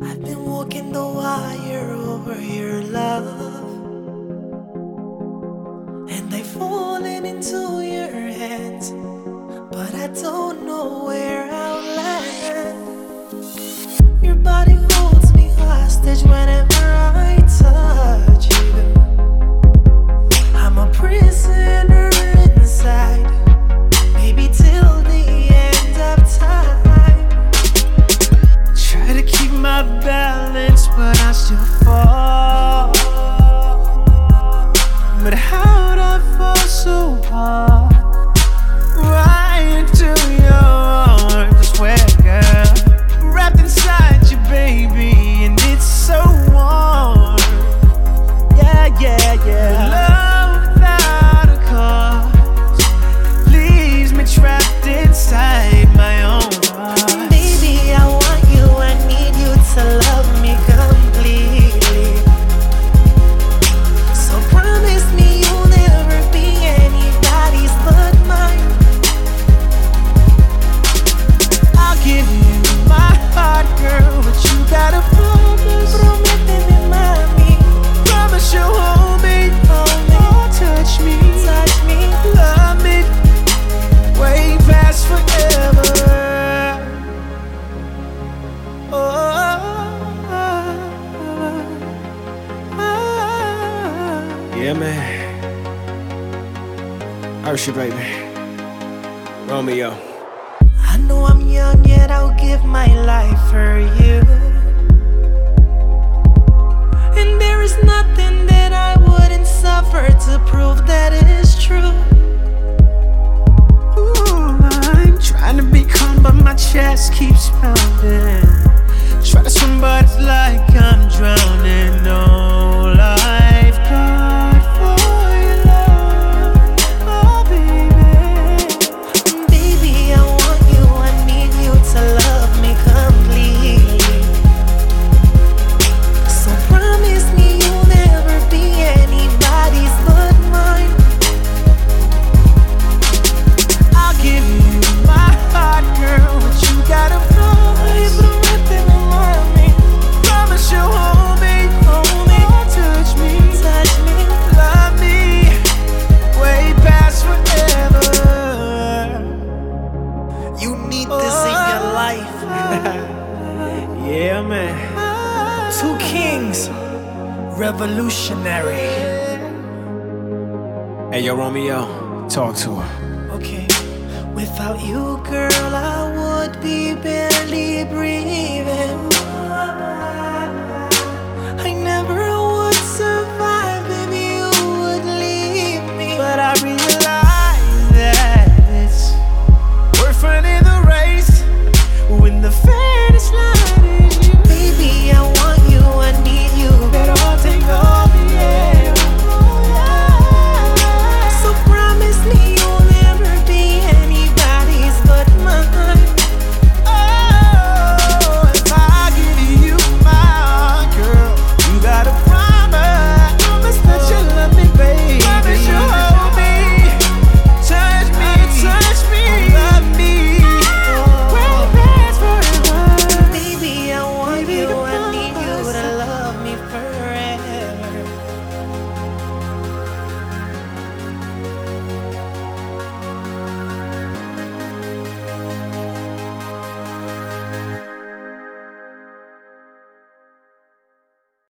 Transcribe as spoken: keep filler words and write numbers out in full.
I've been walking the wire over your love, and I've fallen into your hands, but I don't know where I'll land. Your body holds me hostage whenever I touch you. I'm a prisoner inside, maybe till the end of time. Try to keep my balance, but I still fall. But how'd I fall so hard? Right into your arms, I swear, girl. Wrapped inside you, baby, and it's so warm. Yeah, yeah, yeah. Love without a cause leaves me trapped inside my own heart. Baby, I want you, I need you to love me completely. So promise me you'll never be anybody's but mine. I'll give you my heart, girl, but you gotta promise. Prométeme, mami. Promise you'll hold me, hold me, touch me, touch me, love me, way past forever. Oh, oh, oh, oh. Yeah, man. Usher, baby. Romeo. I know I'm young, yet I'll give my life for you. And there is nothing that I wouldn't suffer to prove that it is true. Ooh, I'm trying to be calm, but my chest keeps pounding. Try to swim, but it's like I'm drowning. No lifeguard for your love, oh baby. Baby, I want you, I need you to love me completely. So promise me you'll never be anybody's but mine. I'll give you my heart, girl, but you gotta promise. Prométeme, mami. Promise you'll hold me, hold me, touch me, touch me, love me, way past forever. You need this in your life. Yeah, man. Two kings, revolutionary. Hey, yo, Romeo, talk to her. Okay, without you, girl, I would be barely breathing.